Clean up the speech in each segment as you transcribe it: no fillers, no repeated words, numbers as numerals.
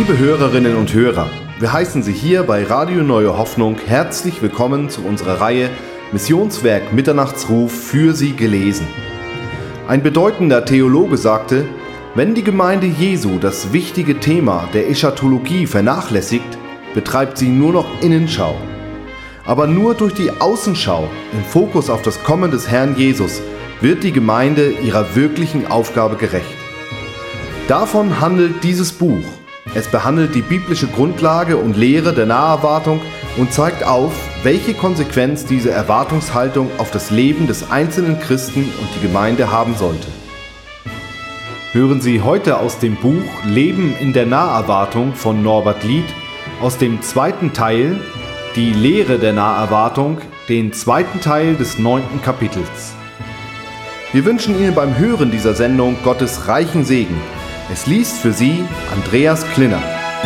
Liebe Hörerinnen und Hörer, wir heißen Sie hier bei Radio Neue Hoffnung herzlich willkommen zu unserer Reihe Missionswerk Mitternachtsruf für Sie gelesen. Ein bedeutender Theologe sagte, wenn die Gemeinde Jesu das wichtige Thema der Eschatologie vernachlässigt, betreibt sie nur noch Innenschau. Aber nur durch die Außenschau im Fokus auf das Kommen des Herrn Jesus wird die Gemeinde ihrer wirklichen Aufgabe gerecht. Davon handelt dieses Buch. Es behandelt die biblische Grundlage und Lehre der Naherwartung und zeigt auf, welche Konsequenz diese Erwartungshaltung auf das Leben des einzelnen Christen und die Gemeinde haben sollte. Hören Sie heute aus dem Buch Leben in der Naherwartung von Norbert Lied aus dem zweiten Teil, die Lehre der Naherwartung, den zweiten Teil des 9. Kapitels. Wir wünschen Ihnen beim Hören dieser Sendung Gottes reichen Segen. Es liest für Sie Andreas Klinner.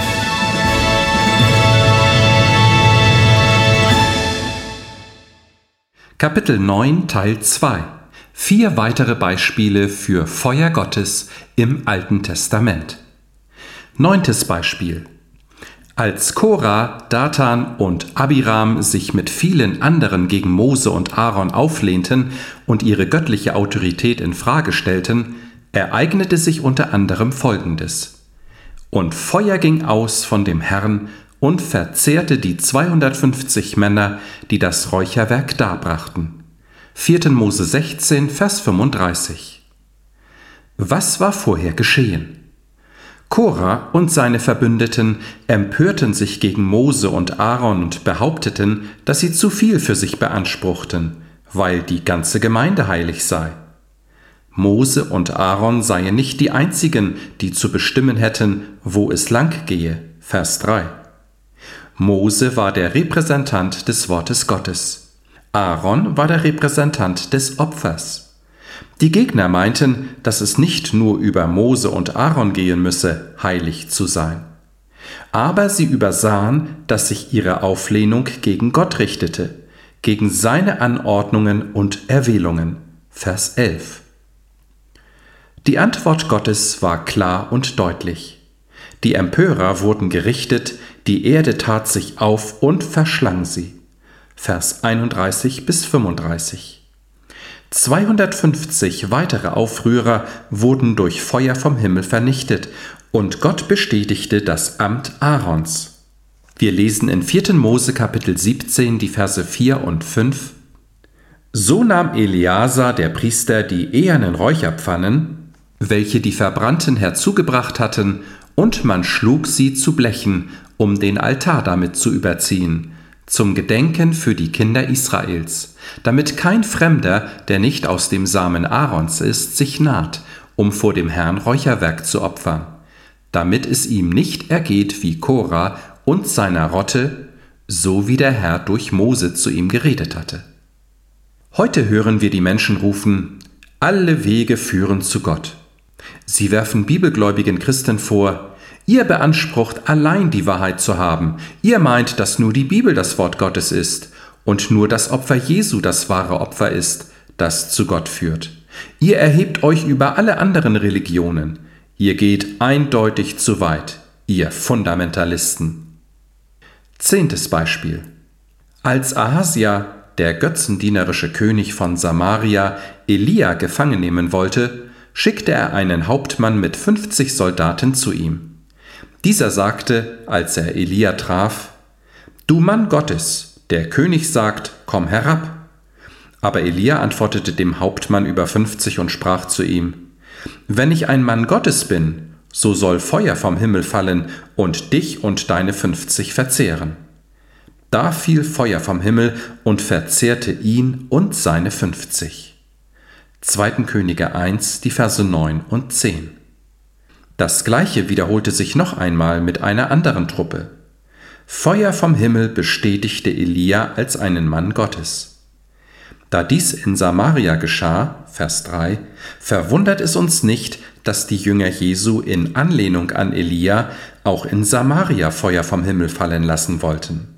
Kapitel 9, Teil 2. 4 weitere Beispiele für Feuer Gottes im Alten Testament. 9. Beispiel. Als Korah, Datan und Abiram sich mit vielen anderen gegen Mose und Aaron auflehnten und ihre göttliche Autorität in Frage stellten, ereignete sich unter anderem Folgendes. Und Feuer ging aus von dem Herrn und verzehrte die 250 Männer, die das Räucherwerk darbrachten. 4. Mose 16, Vers 35. Was war vorher geschehen? Korah und seine Verbündeten empörten sich gegen Mose und Aaron und behaupteten, dass sie zu viel für sich beanspruchten, weil die ganze Gemeinde heilig sei. Mose und Aaron seien nicht die einzigen, die zu bestimmen hätten, wo es lang gehe. Vers 3. Mose war der Repräsentant des Wortes Gottes. Aaron war der Repräsentant des Opfers. Die Gegner meinten, dass es nicht nur über Mose und Aaron gehen müsse, heilig zu sein. Aber sie übersahen, dass sich ihre Auflehnung gegen Gott richtete, gegen seine Anordnungen und Erwählungen. Vers 11. Die Antwort Gottes war klar und deutlich. Die Empörer wurden gerichtet, die Erde tat sich auf und verschlang sie. Vers 31 bis 35. 250 weitere Aufrührer wurden durch Feuer vom Himmel vernichtet und Gott bestätigte das Amt Aarons. Wir lesen in 4. Mose Kapitel 17 die Verse 4 und 5. So nahm Eleazar, der Priester, die ehernen Räucherpfannen, welche die Verbrannten herzugebracht hatten, und man schlug sie zu Blechen, um den Altar damit zu überziehen, zum Gedenken für die Kinder Israels, damit kein Fremder, der nicht aus dem Samen Aarons ist, sich naht, um vor dem Herrn Räucherwerk zu opfern, damit es ihm nicht ergeht wie Korah und seiner Rotte, so wie der Herr durch Mose zu ihm geredet hatte. Heute hören wir die Menschen rufen, alle Wege führen zu Gott. Sie werfen bibelgläubigen Christen vor, ihr beansprucht allein die Wahrheit zu haben, ihr meint, dass nur die Bibel das Wort Gottes ist und nur das Opfer Jesu das wahre Opfer ist, das zu Gott führt. Ihr erhebt euch über alle anderen Religionen, ihr geht eindeutig zu weit, ihr Fundamentalisten. 10. Beispiel. Als Ahasja, der götzendienerische König von Samaria, Elia gefangen nehmen wollte, schickte er einen Hauptmann mit 50 Soldaten zu ihm. Dieser sagte, als er Elia traf, »Du Mann Gottes, der König sagt, komm herab.« Aber Elia antwortete dem Hauptmann über 50 und sprach zu ihm, »Wenn ich ein Mann Gottes bin, so soll Feuer vom Himmel fallen und dich und deine 50 verzehren.« Da fiel Feuer vom Himmel und verzehrte ihn und seine 50. 2. Könige 1, die Verse 9 und 10. Das Gleiche wiederholte sich noch einmal mit einer anderen Truppe. Feuer vom Himmel bestätigte Elia als einen Mann Gottes. Da dies in Samaria geschah, Vers 3, verwundert es uns nicht, dass die Jünger Jesu in Anlehnung an Elia auch in Samaria Feuer vom Himmel fallen lassen wollten.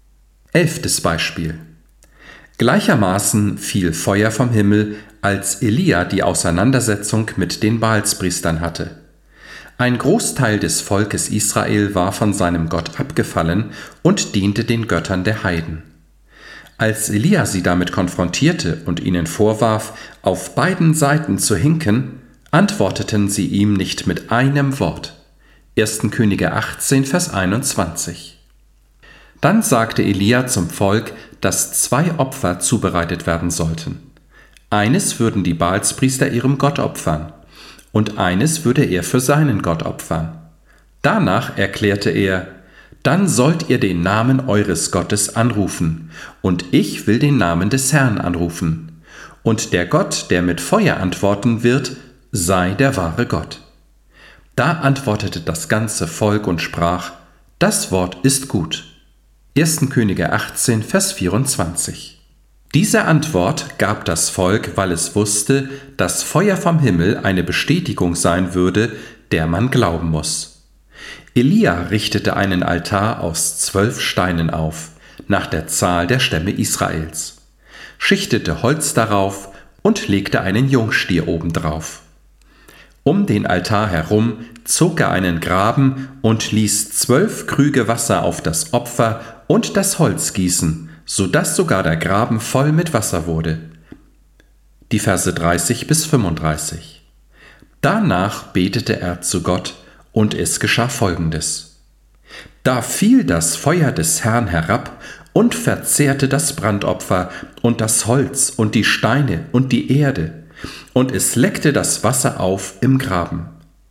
11. Beispiel. Gleichermaßen fiel Feuer vom Himmel, als Elia die Auseinandersetzung mit den Baalspriestern hatte. Ein Großteil des Volkes Israel war von seinem Gott abgefallen und diente den Göttern der Heiden. Als Elia sie damit konfrontierte und ihnen vorwarf, auf beiden Seiten zu hinken, antworteten sie ihm nicht mit einem Wort. 1. Könige 18, Vers 21. Dann sagte Elia zum Volk, dass 2 Opfer zubereitet werden sollten. Eines würden die Baalspriester ihrem Gott opfern, und eines würde er für seinen Gott opfern. Danach erklärte er: Dann sollt ihr den Namen eures Gottes anrufen, und ich will den Namen des Herrn anrufen. Und der Gott, der mit Feuer antworten wird, sei der wahre Gott. Da antwortete das ganze Volk und sprach: Das Wort ist gut. 1. Könige 18, Vers 24. Diese Antwort gab das Volk, weil es wusste, dass Feuer vom Himmel eine Bestätigung sein würde, der man glauben muss. Elia richtete einen Altar aus 12 Steinen auf, nach der Zahl der Stämme Israels, schichtete Holz darauf und legte einen Jungstier obendrauf. Um den Altar herum zog er einen Graben und ließ 12 Krüge Wasser auf das Opfer und das Holz gießen, sodass sogar der Graben voll mit Wasser wurde. Die Verse 30 bis 35. Danach betete er zu Gott, und es geschah Folgendes. Da fiel das Feuer des Herrn herab und verzehrte das Brandopfer und das Holz und die Steine und die Erde, und es leckte das Wasser auf im Graben.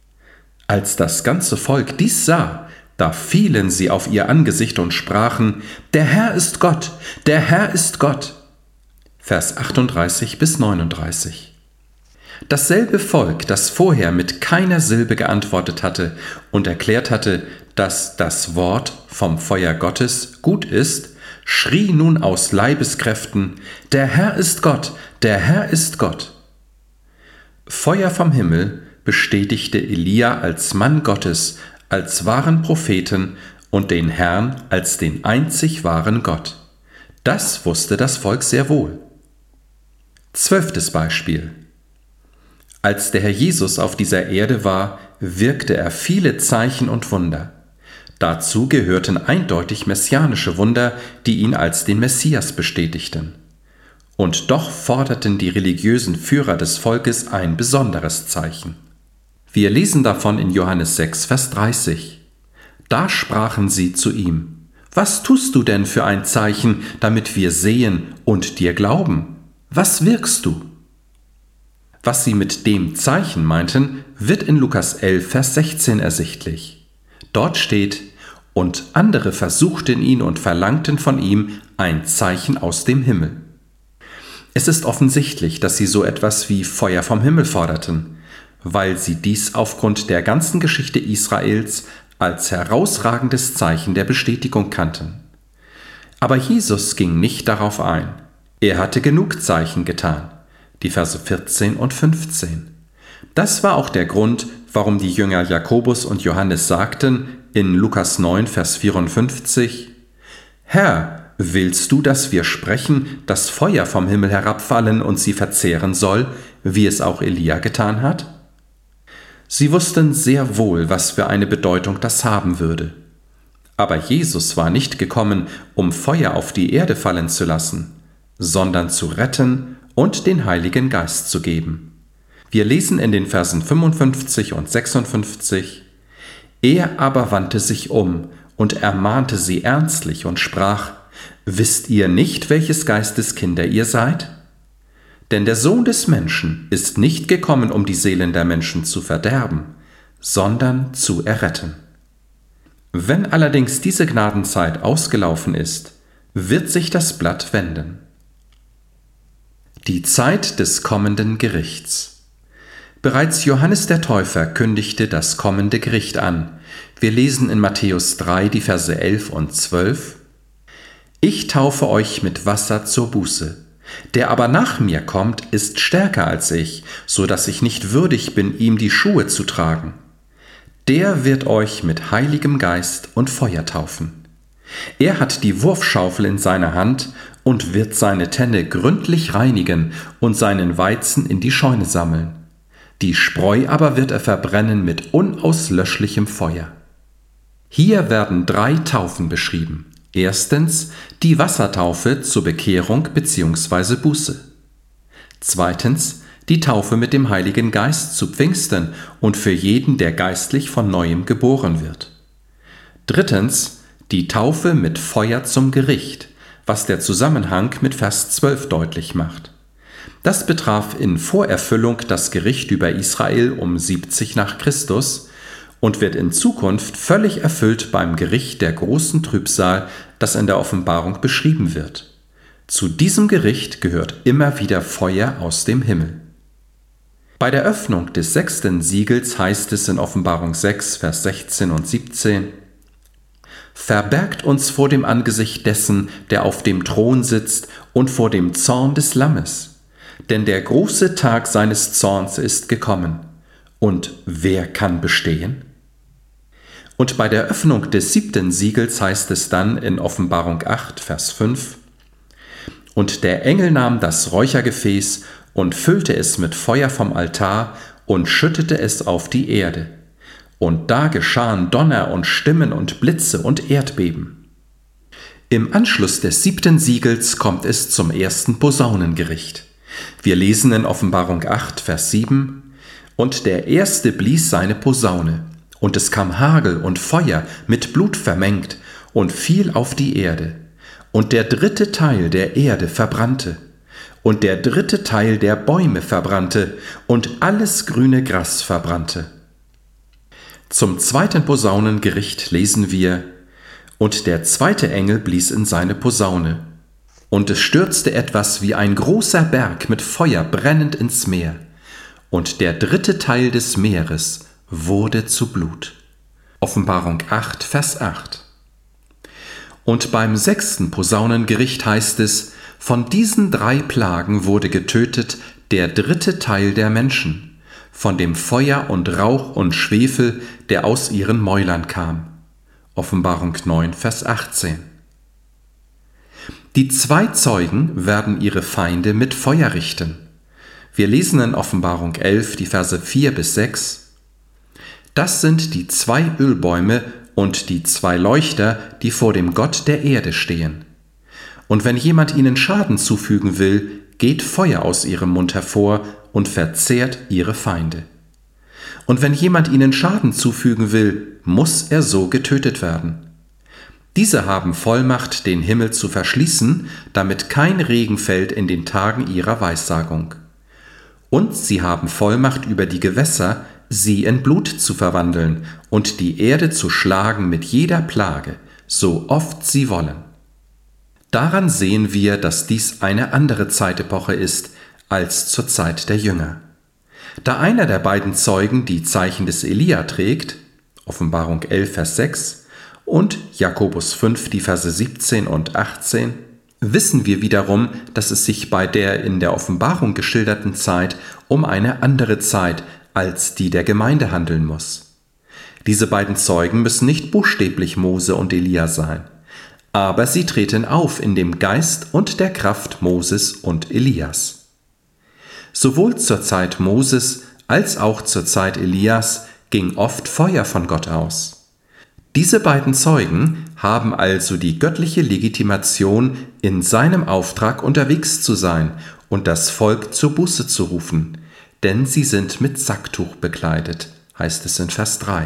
Als das ganze Volk dies sah, da fielen sie auf ihr Angesicht und sprachen: Der Herr ist Gott, der Herr ist Gott. Vers 38 bis 39. Dasselbe Volk, das vorher mit keiner Silbe geantwortet hatte und erklärt hatte, dass das Wort vom Feuer Gottes gut ist, schrie nun aus Leibeskräften: Der Herr ist Gott, der Herr ist Gott. Feuer vom Himmel bestätigte Elia als Mann Gottes, als wahren Propheten und den Herrn als den einzig wahren Gott. Das wusste das Volk sehr wohl. 12. Beispiel. Als der Herr Jesus auf dieser Erde war, wirkte er viele Zeichen und Wunder. Dazu gehörten eindeutig messianische Wunder, die ihn als den Messias bestätigten. Und doch forderten die religiösen Führer des Volkes ein besonderes Zeichen. Wir lesen davon in Johannes 6, Vers 30. Da sprachen sie zu ihm: Was tust du denn für ein Zeichen, damit wir sehen und dir glauben? Was wirkst du? Was sie mit dem Zeichen meinten, wird in Lukas 11, Vers 16 ersichtlich. Dort steht: Und andere versuchten ihn und verlangten von ihm ein Zeichen aus dem Himmel. Es ist offensichtlich, dass sie so etwas wie Feuer vom Himmel forderten, weil sie dies aufgrund der ganzen Geschichte Israels als herausragendes Zeichen der Bestätigung kannten. Aber Jesus ging nicht darauf ein. Er hatte genug Zeichen getan. Die Verse 14 und 15. Das war auch der Grund, warum die Jünger Jakobus und Johannes sagten in Lukas 9, Vers 54: Herr, willst du, dass wir sprechen, dass Feuer vom Himmel herabfallen und sie verzehren soll, wie es auch Elia getan hat? Sie wussten sehr wohl, was für eine Bedeutung das haben würde. Aber Jesus war nicht gekommen, um Feuer auf die Erde fallen zu lassen, sondern zu retten und den Heiligen Geist zu geben. Wir lesen in den Versen 55 und 56: Er aber wandte sich um und ermahnte sie ernstlich und sprach: Wisst ihr nicht, welches Geistes Kinder ihr seid? Denn der Sohn des Menschen ist nicht gekommen, um die Seelen der Menschen zu verderben, sondern zu erretten. Wenn allerdings diese Gnadenzeit ausgelaufen ist, wird sich das Blatt wenden. Die Zeit des kommenden Gerichts. Bereits Johannes der Täufer kündigte das kommende Gericht an. Wir lesen in Matthäus 3, die Verse 11 und 12: Ich taufe euch mit Wasser zur Buße. Der aber nach mir kommt, ist stärker als ich, so dass ich nicht würdig bin, ihm die Schuhe zu tragen. Der wird euch mit Heiligem Geist und Feuer taufen. Er hat die Wurfschaufel in seiner Hand und wird seine Tenne gründlich reinigen und seinen Weizen in die Scheune sammeln. Die Spreu aber wird er verbrennen mit unauslöschlichem Feuer. Hier werden 3 Taufen beschrieben. Erstens die Wassertaufe zur Bekehrung bzw. Buße. Zweitens die Taufe mit dem Heiligen Geist zu Pfingsten und für jeden, der geistlich von Neuem geboren wird. Drittens die Taufe mit Feuer zum Gericht, was der Zusammenhang mit Vers 12 deutlich macht. Das betraf in Vorerfüllung das Gericht über Israel um 70 nach Christus und wird in Zukunft völlig erfüllt beim Gericht der großen Trübsal, das in der Offenbarung beschrieben wird. Zu diesem Gericht gehört immer wieder Feuer aus dem Himmel. Bei der Öffnung des 6. Siegels heißt es in Offenbarung 6, Vers 16 und 17: Verbergt uns vor dem Angesicht dessen, der auf dem Thron sitzt, und vor dem Zorn des Lammes. Denn der große Tag seines Zorns ist gekommen. Und wer kann bestehen? Und bei der Öffnung des 7. Siegels heißt es dann in Offenbarung 8, Vers 5: Und der Engel nahm das Räuchergefäß und füllte es mit Feuer vom Altar und schüttete es auf die Erde. Und da geschahen Donner und Stimmen und Blitze und Erdbeben. Im Anschluss des 7. Siegels kommt es zum ersten Posaunengericht. Wir lesen in Offenbarung 8, Vers 7: Und der Erste blies seine Posaune, und es kam Hagel und Feuer mit Blut vermengt und fiel auf die Erde. Und der 3. Teil der Erde verbrannte, und der 3. Teil der Bäume verbrannte, und alles grüne Gras verbrannte. Zum 2. Posaunengericht lesen wir: Und der 2. Engel blies in seine Posaune, und es stürzte etwas wie ein großer Berg mit Feuer brennend ins Meer, und der 3. Teil des Meeres wurde zu Blut. Offenbarung 8, Vers 8. Und beim 6. Posaunengericht heißt es: Von diesen 3 Plagen wurde getötet der 3. Teil der Menschen, von dem Feuer und Rauch und Schwefel, der aus ihren Mäulern kam. Offenbarung 9, Vers 18. Die 2 Zeugen werden ihre Feinde mit Feuer richten. Wir lesen in Offenbarung 11, die Verse 4 bis 6: Das sind die 2 Ölbäume und die 2 Leuchter, die vor dem Gott der Erde stehen. Und wenn jemand ihnen Schaden zufügen will, geht Feuer aus ihrem Mund hervor und verzehrt ihre Feinde. Und wenn jemand ihnen Schaden zufügen will, muss er so getötet werden. Diese haben Vollmacht, den Himmel zu verschließen, damit kein Regen fällt in den Tagen ihrer Weissagung. Und sie haben Vollmacht über die Gewässer, sie in Blut zu verwandeln und die Erde zu schlagen mit jeder Plage, so oft sie wollen. Daran sehen wir, dass dies eine andere Zeitepoche ist als zur Zeit der Jünger. Da einer der beiden Zeugen die Zeichen des Elia trägt, Offenbarung 11, Vers 6, und Jakobus 5, die Verse 17 und 18, wissen wir wiederum, dass es sich bei der in der Offenbarung geschilderten Zeit um eine andere Zeit als die der Gemeinde handeln muss. Diese beiden Zeugen müssen nicht buchstäblich Mose und Elia sein, aber sie treten auf in dem Geist und der Kraft Moses und Elias. Sowohl zur Zeit Moses als auch zur Zeit Elias ging oft Feuer von Gott aus. Diese beiden Zeugen haben also die göttliche Legitimation, in seinem Auftrag unterwegs zu sein und das Volk zur Buße zu rufen, denn sie sind mit Sacktuch bekleidet, heißt es in Vers 3.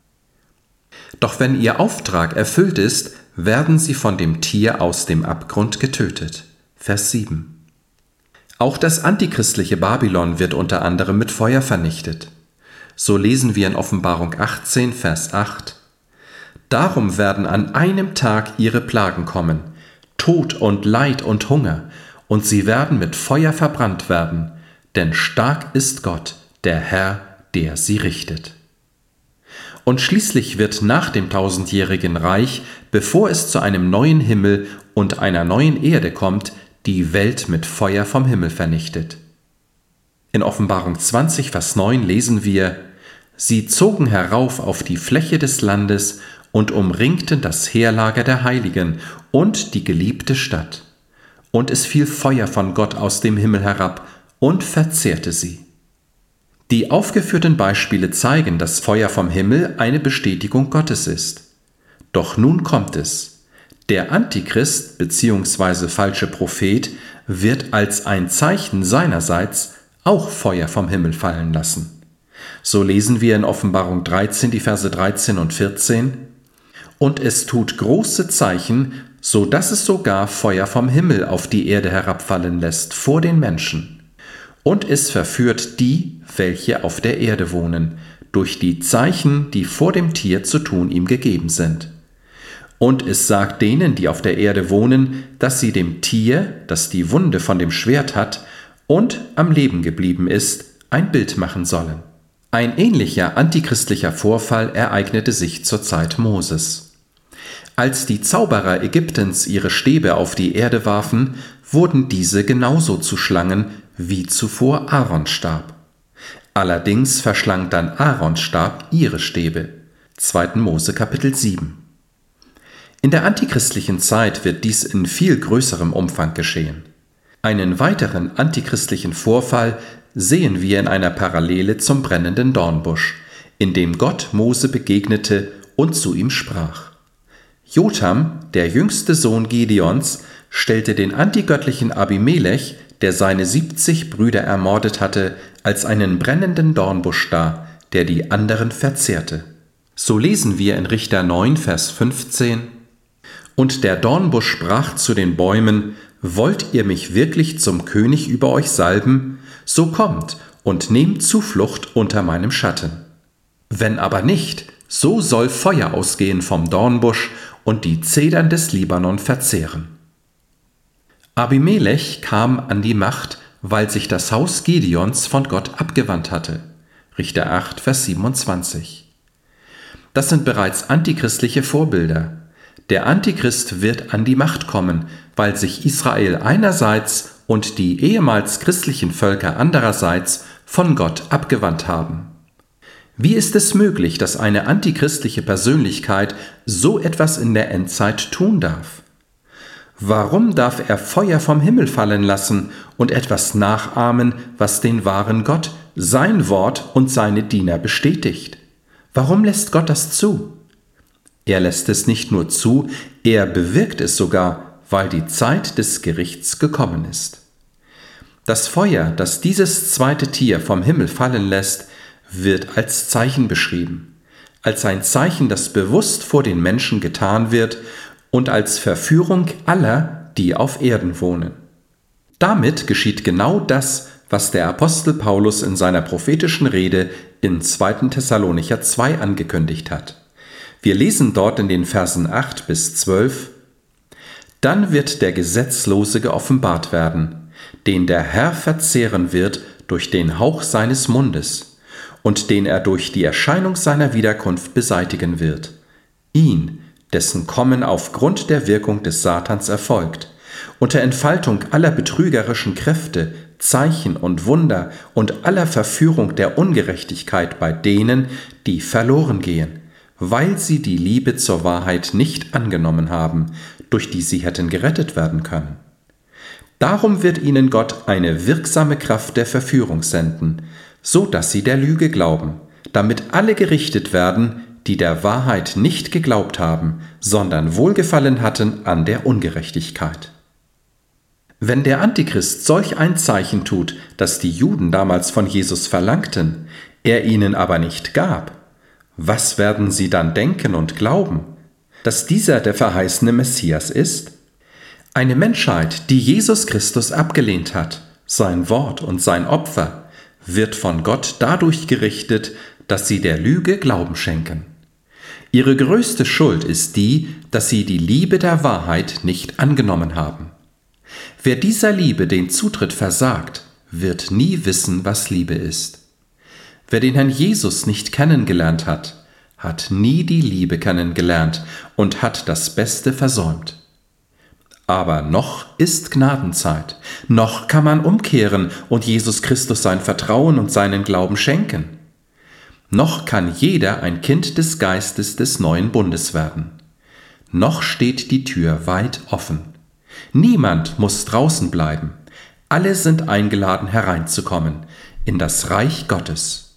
Doch wenn ihr Auftrag erfüllt ist, werden sie von dem Tier aus dem Abgrund getötet. Vers 7. Auch das antichristliche Babylon wird unter anderem mit Feuer vernichtet. So lesen wir in Offenbarung 18, Vers 8: Darum werden an einem Tag ihre Plagen kommen, Tod und Leid und Hunger, und sie werden mit Feuer verbrannt werden, denn stark ist Gott, der Herr, der sie richtet. Und schließlich wird nach dem 1000-jährigen Reich, bevor es zu einem neuen Himmel und einer neuen Erde kommt, die Welt mit Feuer vom Himmel vernichtet. In Offenbarung 20, Vers 9 lesen wir: Sie zogen herauf auf die Fläche des Landes und umringten das Heerlager der Heiligen und die geliebte Stadt. Und es fiel Feuer von Gott aus dem Himmel herab und verzehrte sie. Die aufgeführten Beispiele zeigen, dass Feuer vom Himmel eine Bestätigung Gottes ist. Doch nun kommt es. Der Antichrist bzw. falsche Prophet wird als ein Zeichen seinerseits auch Feuer vom Himmel fallen lassen. So lesen wir in Offenbarung 13, die Verse 13 und 14: Und es tut große Zeichen, so dass es sogar Feuer vom Himmel auf die Erde herabfallen lässt vor den Menschen. Und es verführt die, welche auf der Erde wohnen, durch die Zeichen, die vor dem Tier zu tun ihm gegeben sind. Und es sagt denen, die auf der Erde wohnen, dass sie dem Tier, das die Wunde von dem Schwert hat und am Leben geblieben ist, ein Bild machen sollen. Ein ähnlicher antichristlicher Vorfall ereignete sich zur Zeit Moses. Als die Zauberer Ägyptens ihre Stäbe auf die Erde warfen, wurden diese genauso zu Schlangen wie zuvor Aarons Stab. Allerdings verschlang dann Aarons Stab ihre Stäbe. 2. Mose Kapitel 7. In der antichristlichen Zeit wird dies in viel größerem Umfang geschehen. Einen weiteren antichristlichen Vorfall sehen wir in einer Parallele zum brennenden Dornbusch, in dem Gott Mose begegnete und zu ihm sprach. Jotham, der jüngste Sohn Gideons, stellte den antigöttlichen Abimelech, der seine 70 Brüder ermordet hatte, als einen brennenden Dornbusch dar, der die anderen verzehrte. So lesen wir in Richter 9, Vers 15: Und der Dornbusch sprach zu den Bäumen: Wollt ihr mich wirklich zum König über euch salben? So kommt und nehmt Zuflucht unter meinem Schatten. Wenn aber nicht, so soll Feuer ausgehen vom Dornbusch und die Zedern des Libanon verzehren. Abimelech kam an die Macht, weil sich das Haus Gideons von Gott abgewandt hatte. Richter 8, Vers 27. Das sind bereits antichristliche Vorbilder. Der Antichrist wird an die Macht kommen, weil sich Israel einerseits und die ehemals christlichen Völker andererseits von Gott abgewandt haben. Wie ist es möglich, dass eine antichristliche Persönlichkeit so etwas in der Endzeit tun darf? Warum darf er Feuer vom Himmel fallen lassen und etwas nachahmen, was den wahren Gott, sein Wort und seine Diener bestätigt? Warum lässt Gott das zu? Er lässt es nicht nur zu, er bewirkt es sogar, weil die Zeit des Gerichts gekommen ist. Das Feuer, das dieses zweite Tier vom Himmel fallen lässt, wird als Zeichen beschrieben, als ein Zeichen, das bewusst vor den Menschen getan wird und als Verführung aller, die auf Erden wohnen. Damit geschieht genau das, was der Apostel Paulus in seiner prophetischen Rede in 2. Thessalonicher 2 angekündigt hat. Wir lesen dort in den Versen 8 bis 12: Dann wird der Gesetzlose geoffenbart werden, den der Herr verzehren wird durch den Hauch seines Mundes und den er durch die Erscheinung seiner Wiederkunft beseitigen wird. Ihn, dessen Kommen aufgrund der Wirkung des Satans erfolgt, unter Entfaltung aller betrügerischen Kräfte, Zeichen und Wunder und aller Verführung der Ungerechtigkeit bei denen, die verloren gehen, weil sie die Liebe zur Wahrheit nicht angenommen haben, durch die sie hätten gerettet werden können. Darum wird ihnen Gott eine wirksame Kraft der Verführung senden, so dass sie der Lüge glauben, damit alle gerichtet werden, die der Wahrheit nicht geglaubt haben, sondern Wohlgefallen hatten an der Ungerechtigkeit. Wenn der Antichrist solch ein Zeichen tut, das die Juden damals von Jesus verlangten, er ihnen aber nicht gab, was werden sie dann denken und glauben? Dass dieser der verheißene Messias ist? Eine Menschheit, die Jesus Christus abgelehnt hat, sein Wort und sein Opfer, wird von Gott dadurch gerichtet, dass sie der Lüge Glauben schenken. Ihre größte Schuld ist die, dass sie die Liebe der Wahrheit nicht angenommen haben. Wer dieser Liebe den Zutritt versagt, wird nie wissen, was Liebe ist. Wer den Herrn Jesus nicht kennengelernt hat, hat nie die Liebe kennengelernt und hat das Beste versäumt. Aber noch ist Gnadenzeit, noch kann man umkehren und Jesus Christus sein Vertrauen und seinen Glauben schenken. Noch kann jeder ein Kind des Geistes des neuen Bundes werden. Noch steht die Tür weit offen. Niemand muss draußen bleiben. Alle sind eingeladen hereinzukommen. in das Reich Gottes.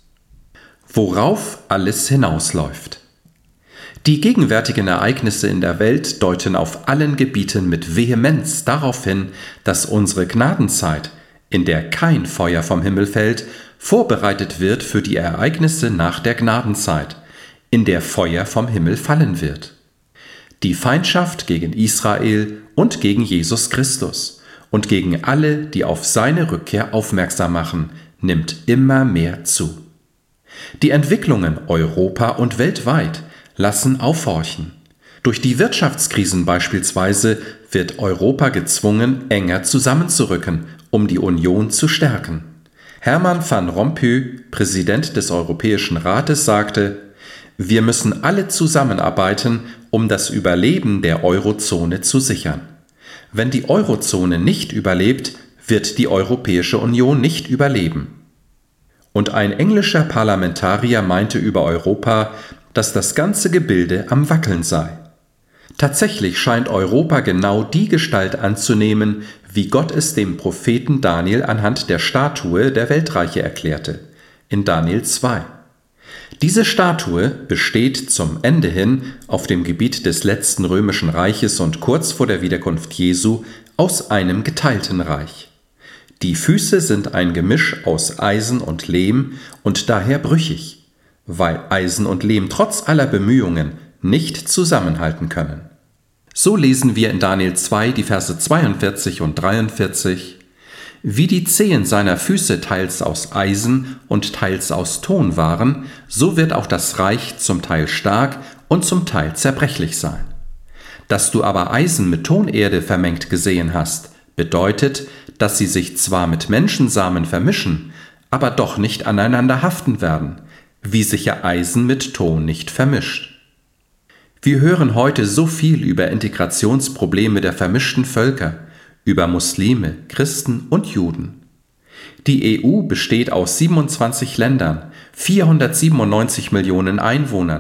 Worauf alles hinausläuft. Die gegenwärtigen Ereignisse in der Welt deuten auf allen Gebieten mit Vehemenz darauf hin, dass unsere Gnadenzeit, in der kein Feuer vom Himmel fällt, vorbereitet wird für die Ereignisse nach der Gnadenzeit, in der Feuer vom Himmel fallen wird. Die Feindschaft gegen Israel und gegen Jesus Christus und gegen alle, die auf seine Rückkehr aufmerksam machen, nimmt immer mehr zu. Die Entwicklungen Europa und weltweit lassen aufhorchen. Durch die Wirtschaftskrisen beispielsweise wird Europa gezwungen, enger zusammenzurücken, um die Union zu stärken. Herman van Rompuy, Präsident des Europäischen Rates, sagte: Wir müssen alle zusammenarbeiten, um das Überleben der Eurozone zu sichern. Wenn die Eurozone nicht überlebt, wird die Europäische Union nicht überleben. Und ein englischer Parlamentarier meinte über Europa, dass das ganze Gebilde am Wackeln sei. Tatsächlich scheint Europa genau die Gestalt anzunehmen, wie Gott es dem Propheten Daniel anhand der Statue der Weltreiche erklärte, in Daniel 2. Diese Statue besteht zum Ende hin auf dem Gebiet des letzten römischen Reiches und kurz vor der Wiederkunft Jesu aus einem geteilten Reich. Die Füße sind ein Gemisch aus Eisen und Lehm und daher brüchig, weil Eisen und Lehm trotz aller Bemühungen nicht zusammenhalten können. So lesen wir in Daniel 2 die Verse 42 und 43: Wie die Zehen seiner Füße teils aus Eisen und teils aus Ton waren, so wird auch das Reich zum Teil stark und zum Teil zerbrechlich sein. Dass du aber Eisen mit Tonerde vermengt gesehen hast, bedeutet, dass sie sich zwar mit Menschensamen vermischen, aber doch nicht aneinander haften werden, wie sich ja Eisen mit Ton nicht vermischt. Wir hören heute so viel über Integrationsprobleme der vermischten Völker, über Muslime, Christen und Juden. Die EU besteht aus 27 Ländern, 497 Millionen Einwohnern,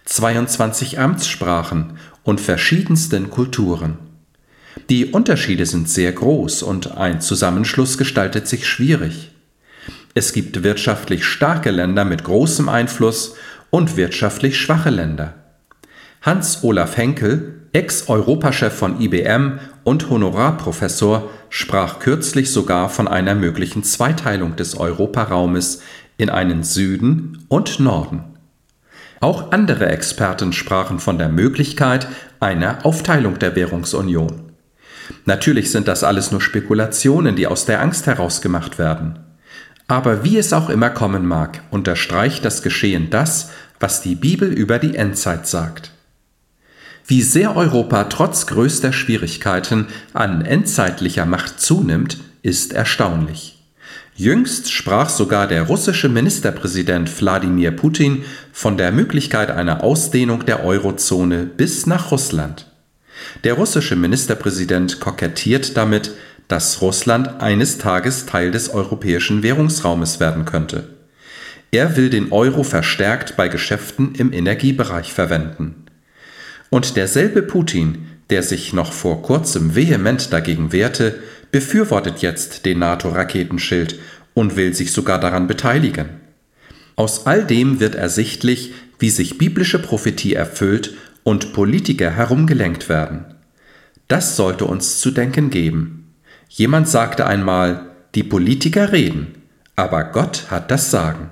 22 Amtssprachen und verschiedensten Kulturen. Die Unterschiede sind sehr groß und ein Zusammenschluss gestaltet sich schwierig. Es gibt wirtschaftlich starke Länder mit großem Einfluss und wirtschaftlich schwache Länder. Hans-Olaf Henkel, Ex-Europachef von IBM und Honorarprofessor, sprach kürzlich sogar von einer möglichen Zweiteilung des Europaraumes in einen Süden und Norden. Auch andere Experten sprachen von der Möglichkeit einer Aufteilung der Währungsunion. Natürlich sind das alles nur Spekulationen, die aus der Angst heraus gemacht werden. Aber wie es auch immer kommen mag, unterstreicht das Geschehen das, was die Bibel über die Endzeit sagt. Wie sehr Europa trotz größter Schwierigkeiten an endzeitlicher Macht zunimmt, ist erstaunlich. Jüngst sprach sogar der russische Ministerpräsident Wladimir Putin von der Möglichkeit einer Ausdehnung der Eurozone bis nach Russland. Der russische Ministerpräsident kokettiert damit, dass Russland eines Tages Teil des europäischen Währungsraumes werden könnte. Er will den Euro verstärkt bei Geschäften im Energiebereich verwenden. Und derselbe Putin, der sich noch vor kurzem vehement dagegen wehrte, befürwortet jetzt den NATO-Raketenschild und will sich sogar daran beteiligen. Aus all dem wird ersichtlich, wie sich biblische Prophetie erfüllt und Politiker herumgelenkt werden. Das sollte uns zu denken geben. Jemand sagte einmal, die Politiker reden, aber Gott hat das Sagen.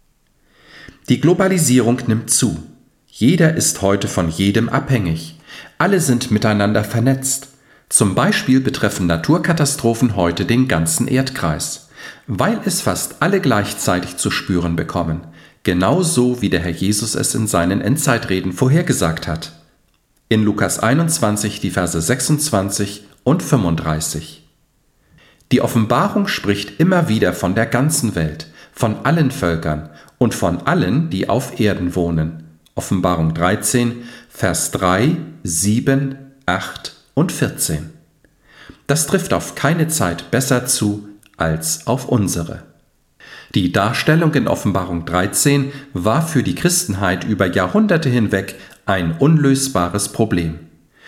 Die Globalisierung nimmt zu. Jeder ist heute von jedem abhängig. Alle sind miteinander vernetzt. Zum Beispiel betreffen Naturkatastrophen heute den ganzen Erdkreis, weil es fast alle gleichzeitig zu spüren bekommen, genauso wie der Herr Jesus es in seinen Endzeitreden vorhergesagt hat. In Lukas 21 die Verse 26 und 35. Die Offenbarung spricht immer wieder von der ganzen Welt, von allen Völkern und von allen, die auf Erden wohnen. Offenbarung 13, Vers 3, 7, 8 und 14. Das trifft auf keine Zeit besser zu als auf unsere. Die Darstellung in Offenbarung 13 war für die Christenheit über Jahrhunderte hinweg ein unlösbares Problem.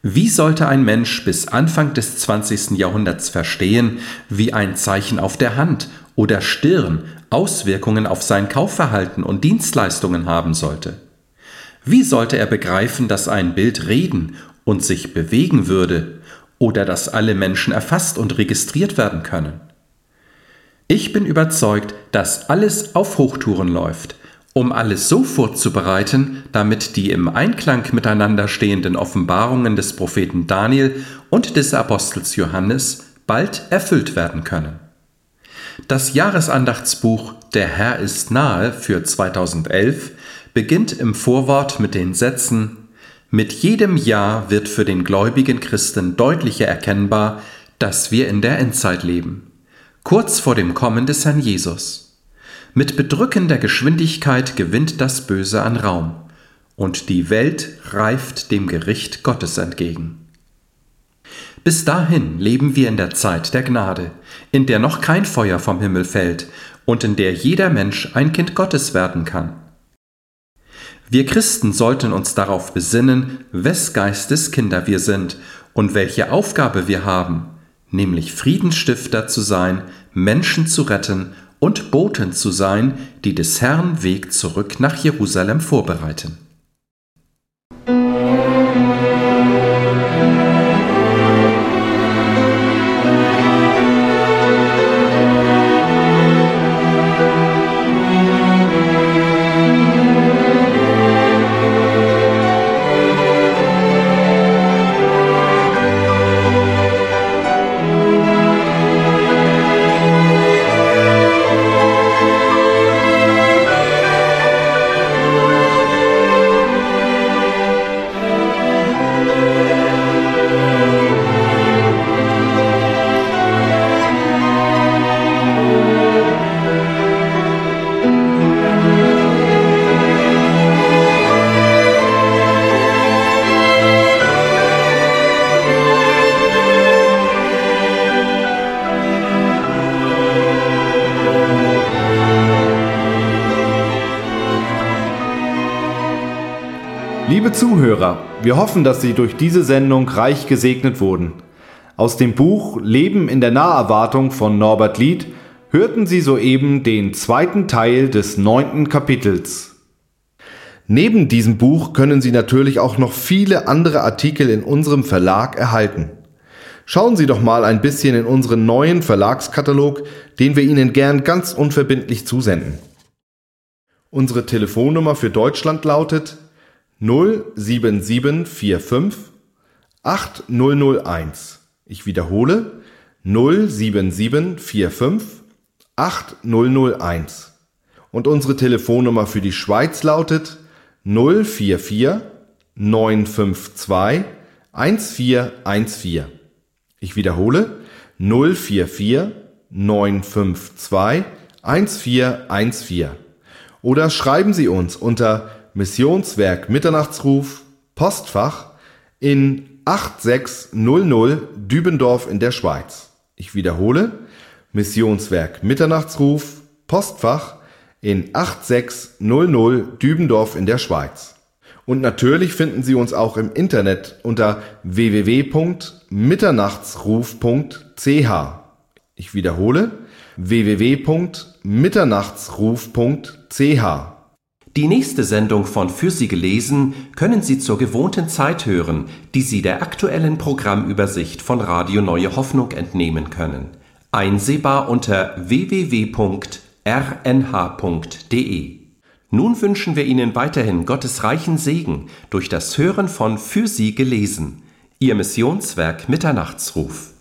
Wie sollte ein Mensch bis Anfang des 20. Jahrhunderts verstehen, wie ein Zeichen auf der Hand oder Stirn Auswirkungen auf sein Kaufverhalten und Dienstleistungen haben sollte? Wie sollte er begreifen, dass ein Bild reden und sich bewegen würde oder dass alle Menschen erfasst und registriert werden können? Ich bin überzeugt, dass alles auf Hochtouren läuft, um alles so vorzubereiten, damit die im Einklang miteinander stehenden Offenbarungen des Propheten Daniel und des Apostels Johannes bald erfüllt werden können. Das Jahresandachtsbuch Der Herr ist nahe für 2011 beginnt im Vorwort mit den Sätzen: Mit jedem Jahr wird für den gläubigen Christen deutlicher erkennbar, dass wir in der Endzeit leben, kurz vor dem Kommen des Herrn Jesus. Mit bedrückender Geschwindigkeit gewinnt das Böse an Raum, und die Welt reift dem Gericht Gottes entgegen. Bis dahin leben wir in der Zeit der Gnade, in der noch kein Feuer vom Himmel fällt und in der jeder Mensch ein Kind Gottes werden kann. Wir Christen sollten uns darauf besinnen, wes Geistes Kinder wir sind und welche Aufgabe wir haben, nämlich Friedensstifter zu sein, Menschen zu retten und Boten zu sein, die des Herrn Weg zurück nach Jerusalem vorbereiten. Liebe Zuhörer, wir hoffen, dass Sie durch diese Sendung reich gesegnet wurden. Aus dem Buch Leben in der Naherwartung von Norbert Lied hörten Sie soeben den zweiten Teil des 9. Kapitels. Neben diesem Buch können Sie natürlich auch noch viele andere Artikel in unserem Verlag erhalten. Schauen Sie doch mal ein bisschen in unseren neuen Verlagskatalog, den wir Ihnen gern ganz unverbindlich zusenden. Unsere Telefonnummer für Deutschland lautet 07745 8001. Ich wiederhole 07745 8001. Und unsere Telefonnummer für die Schweiz lautet 044 952 1414. Ich wiederhole 044 952 1414. Oder schreiben Sie uns unter Missionswerk Mitternachtsruf, Postfach in 8600 Dübendorf in der Schweiz. Ich wiederhole, Missionswerk Mitternachtsruf, Postfach in 8600 Dübendorf in der Schweiz. Und natürlich finden Sie uns auch im Internet unter www.mitternachtsruf.ch. Ich wiederhole, www.mitternachtsruf.ch. Die nächste Sendung von Für Sie gelesen können Sie zur gewohnten Zeit hören, die Sie der aktuellen Programmübersicht von Radio Neue Hoffnung entnehmen können. Einsehbar unter www.rnh.de. Nun wünschen wir Ihnen weiterhin Gottes reichen Segen durch das Hören von Für Sie gelesen. Ihr Missionswerk Mitternachtsruf.